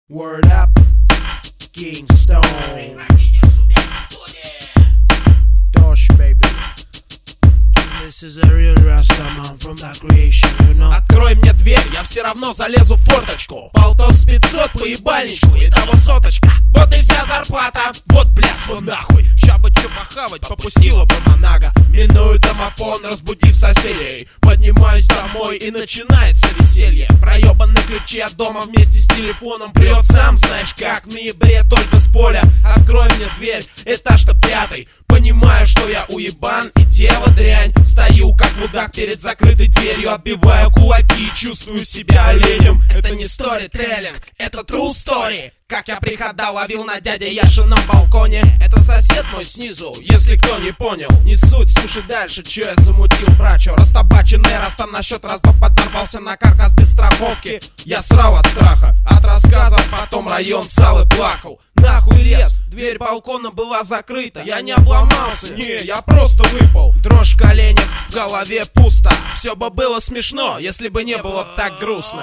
Word up, Kingstone. Dosh, baby. This is a real Rastaman from the creation, you know. Открой мне дверь, я все равно залезу в форточку. Полтос 500 по ебальничку, итого соточка. Вот и вся зарплата, вот блядство нахуй. Ща бы чё похавать, попустила бы Монага. Миную домофон, разбудив соседей. Поднимаюсь домой и начинается веселье. Проебанные ключи от дома вместе с телефоном прет сам знаешь как. В ноябре только с поля. Открой мне дверь, этаж-то 5. Понимаю, что я уебан и тело дрянь. Стою как мудак перед закрытой дверью, отбиваю кулаки, чувствую себя оленем. Это не сторителлинг, это true story. Как я при хода ловил на дяде Яшином балконе. Это сосед мой снизу, если кто не понял. Не суть, слушай дальше, чё я замутил, брачо. Растабаченный раз там на счет раз-два подорвался на каркас без страховки. Я срал от страха, от рассказов, потом район ссал и плакал. Нахуй лес, дверь балкона была закрыта. Я не обломался, не, я просто выпал. Дрожь в коленях, в голове пусто. Все бы было смешно, если бы не было так грустно.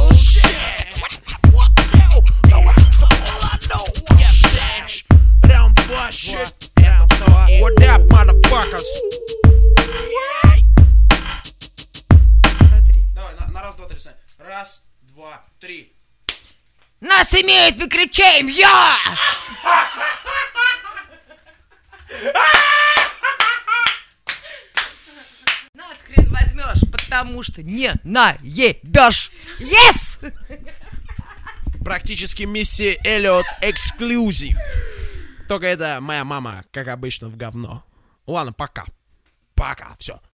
Раунд 2, shit. What up, motherfuckers? Давай, на раз, два, три. Раз, два, три. Нас имеет, мы кричаем, я! Нас хрен возьмешь, потому что не наебешь. Yes! Практически миссия Эллиот эксклюзив. Только это моя мама, как обычно, в говно. Ладно, пока. Пока, все.